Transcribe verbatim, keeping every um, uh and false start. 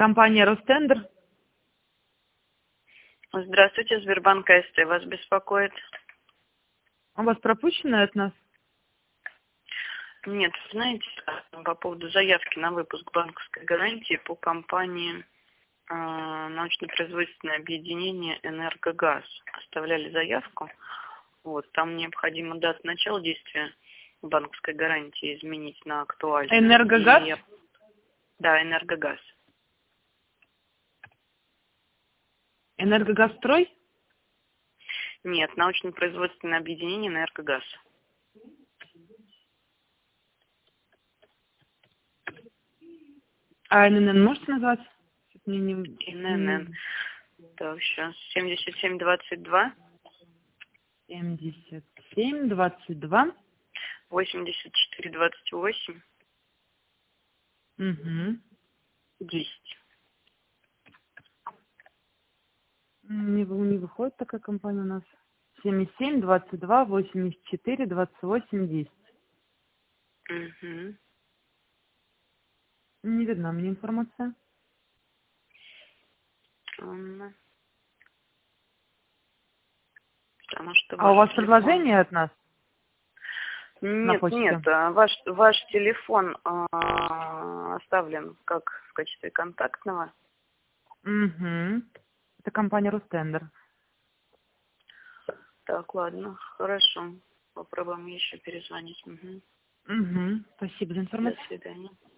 Компания Ростендер. Здравствуйте, Сбербанк АСТ вас беспокоит. У вас пропущено от нас? Нет, знаете, по поводу заявки на выпуск банковской гарантии по компании э, научно-производственное объединение «Энергогаз». Оставляли заявку. Вот, там необходимо дату начала действия банковской гарантии изменить на актуальную. «Энергогаз»? И... Да, «Энергогаз». «Энергогазстрой»? Нет, научно-производственное объединение «Энергогаз». А эн эн эн можете назвать? Мне не... эн эн эн. Так, сейчас. семьдесят семь двадцать два. семьдесят семь двадцать два. восемьдесят четыре двадцать восемь. Угу. десять. Не, вы- не выходит такая компания у нас. семьдесят семь двадцать два восемьдесят четыре двадцать восемь десять. Угу. Не видна мне информация. Странно. Потому что А у ваш вас телефон... предложение от нас? На Нет, почте? нет, а, ваш, ваш телефон а, оставлен как в качестве контактного. Угу. Это компания Ростендер. Так, ладно, хорошо. Попробуем еще перезвонить. Угу. Угу. Спасибо за До информацию. свидания.